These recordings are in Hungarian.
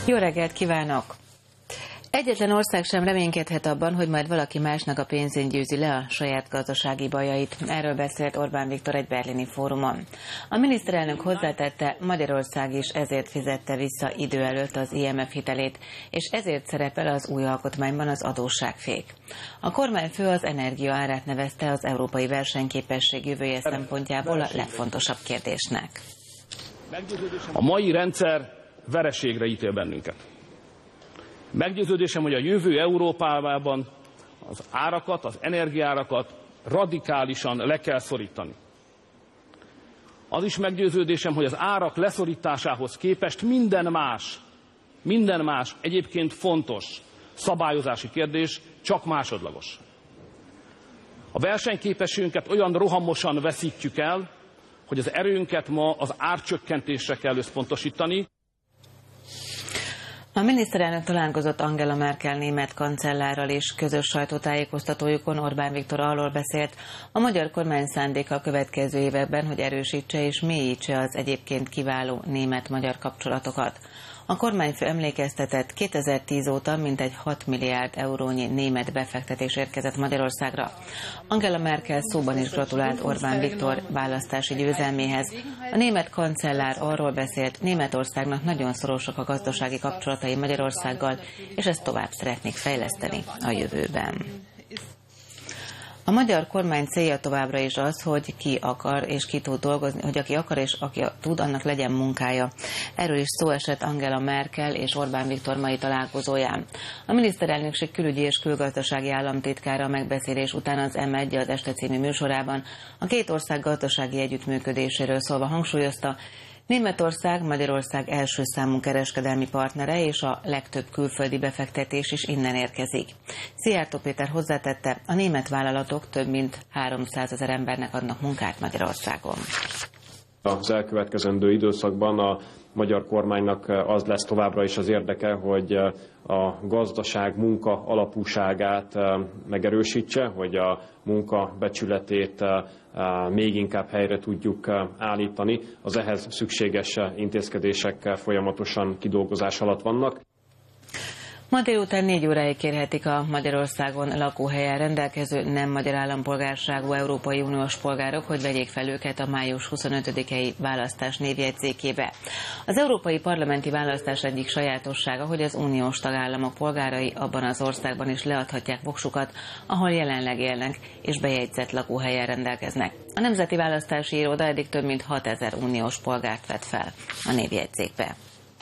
Jó reggelt kívánok! Egyetlen ország sem reménykedhet abban, hogy majd valaki másnak a pénzén győzi le a saját gazdasági bajait. Erről beszélt Orbán Viktor egy berlini fórumon. A miniszterelnök hozzátette, Magyarország is ezért fizette vissza idő előtt az IMF hitelét, és ezért szerepel az új alkotmányban az adósságfék. A kormányfő az energia árát nevezte az európai versenyképesség jövője szempontjából a legfontosabb kérdésnek. A mai rendszer vereségre ítél bennünket. Meggyőződésem, hogy a jövő Európában az árakat, az energiaárakat radikálisan le kell szorítani. Az is meggyőződésem, hogy az árak leszorításához képest minden más egyébként fontos szabályozási kérdés csak másodlagos. A versenyképességünket olyan rohamosan veszítjük el, hogy az erőnket ma az árcsökkentésre kell összpontosítani. A miniszterelnök találkozott Angela Merkel német kancellárral is. Közös sajtótájékoztatójukon Orbán Viktor arról beszélt, a magyar kormány szándéka a következő években, hogy erősítse és mélyítse az egyébként kiváló német-magyar kapcsolatokat. A kormányfő emlékeztetett, 2010 óta mintegy 6 milliárd eurónyi német befektetés érkezett Magyarországra. Angela Merkel szóban is gratulált Orbán Viktor választási győzelméhez. A német kancellár arról beszélt, Németországnak nagyon szorosak a gazdasági kapcsolatai Magyarországgal, és ezt tovább szeretnék fejleszteni a jövőben. A magyar kormány célja továbbra is az, hogy ki akar és ki tud dolgozni, hogy aki akar és aki tud, annak legyen munkája. Erről is szó esett Angela Merkel és Orbán Viktor mai találkozóján. A miniszterelnökség külügyi és külgazdasági államtitkára a megbeszélés után az M1 az Este című műsorában a két ország gazdasági együttműködéséről szólva hangsúlyozta, Németország Magyarország első számú kereskedelmi partnere, és a legtöbb külföldi befektetés is innen érkezik. Szijjártó Péter hozzátette, a német vállalatok több mint 300 000 embernek adnak munkát Magyarországon. Az elkövetkezendő időszakban a magyar kormánynak az lesz továbbra is az érdeke, hogy a gazdaság munka alapúságát megerősítse, hogy a munka becsületét még inkább helyre tudjuk állítani. Az ehhez szükséges intézkedések folyamatosan kidolgozás alatt vannak. Ma délután 4 óráig kérhetik a Magyarországon lakóhelyen rendelkező nem magyar állampolgárságú Európai Uniós polgárok, hogy vegyék fel őket a május 25-i választás névjegyzékébe. Az európai parlamenti választás egyik sajátossága, hogy az uniós tagállamok polgárai abban az országban is leadhatják voksukat, ahol jelenleg élnek és bejegyzett lakóhelyen rendelkeznek. A Nemzeti Választási Iroda eddig több mint 6000 uniós polgárt vett fel a névjegyzékbe.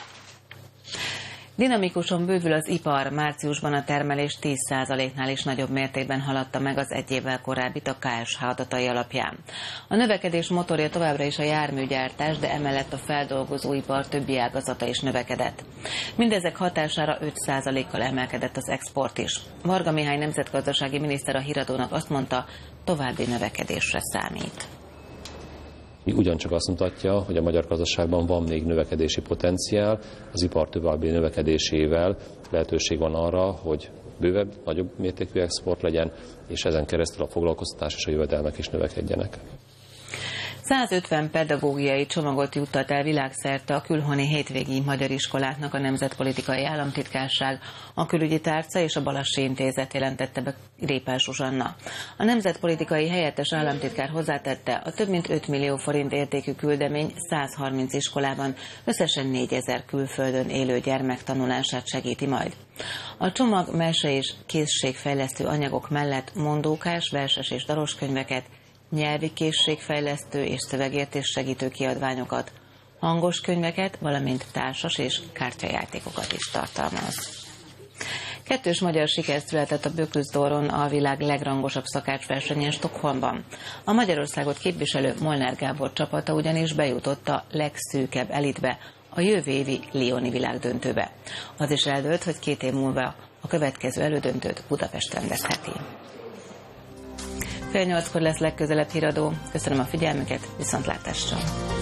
Dinamikusan bővül az ipar, márciusban a termelés 10%-nál is nagyobb mértékben haladta meg az egy évvel korábbit a KSH adatai alapján. A növekedés motorja továbbra is a járműgyártás, de emellett a feldolgozóipar többi ágazata is növekedett. Mindezek hatására 5%-kal emelkedett az export is. Varga Mihály nemzetgazdasági miniszter a Híradónak azt mondta, további növekedésre számít. Ugyancsak azt mutatja, hogy a magyar gazdaságban van még növekedési potenciál, az ipar további növekedésével lehetőség van arra, hogy bővebb, nagyobb mértékű export legyen, és ezen keresztül a foglalkoztatás és a jövedelmek is növekedjenek. 150 pedagógiai csomagot juttat el világszerte a külhoni hétvégi magyar iskoláknak a Nemzetpolitikai Államtitkárság, a Külügyi Tárca és a Balassi Intézet, jelentette be Répás Zsuzsanna. A Nemzetpolitikai Helyettes Államtitkár hozzátette, a több mint 5 millió forint értékű küldemény 130 iskolában összesen 4000 külföldön élő gyermek tanulását segíti majd. A csomag mese és készségfejlesztő anyagok mellett mondókás, verses és dalos könyveket, nyelvi készségfejlesztő és szövegértés segítő kiadványokat, hangos könyveket, valamint társas és kártyajátékokat is tartalmaz. Kettős magyar siker született a Böküzdóron, a világ legrangosabb szakácsversenyen Stockholmban. A Magyarországot képviselő Molnár Gábor csapata ugyanis bejutott a legszűkebb elitbe, a jövő évi Lyoni világdöntőbe. Az is eldőlt, hogy 2 év múlva a következő elődöntőt Budapest rendezheti. 7:30-kor lesz legközelebb Híradó. Köszönöm a figyelmüket, viszontlátásra!